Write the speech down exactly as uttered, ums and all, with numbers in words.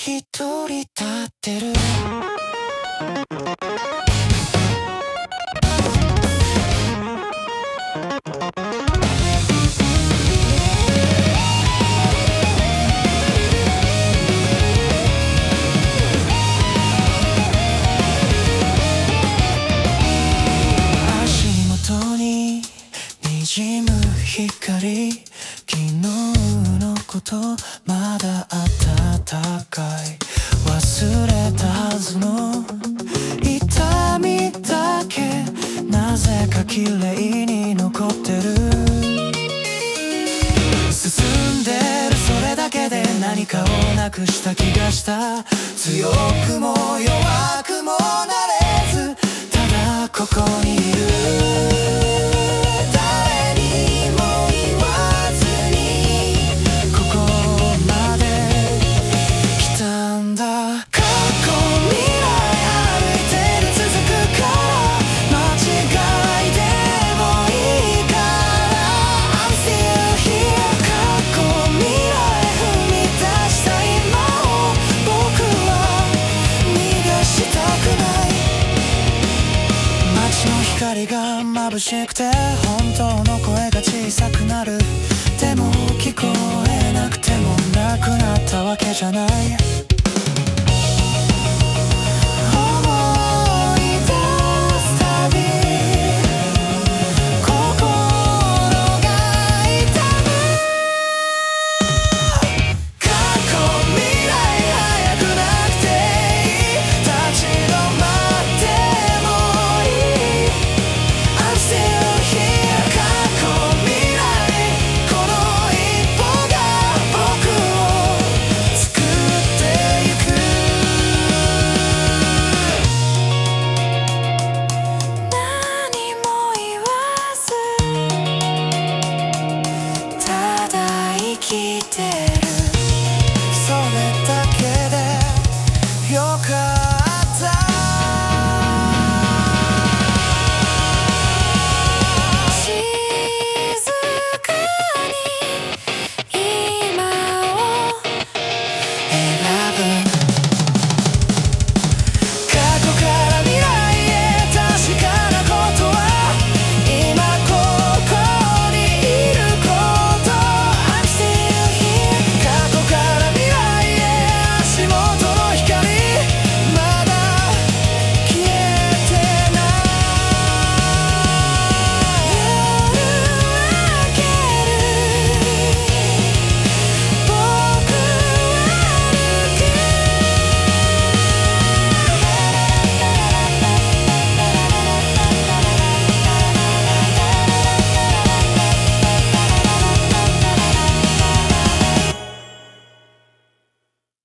一人立ってる足元に滲む光、昨日のことまだ温かい、忘れたはずの痛みだけなぜか綺麗に残ってる。進んでるそれだけで何かをなくした気がした。強くも弱くもなれず、ただここにいる。誰にも言わずにここまで来たんだ。過去未来歩いてる続くから、間違いでもいいから I'm still here。 過去未来踏み出した今を僕は逃がしたくない。街の光が眩しくて本当の声が小さくなる。でも聞こえなくてもなくなったわけじゃない。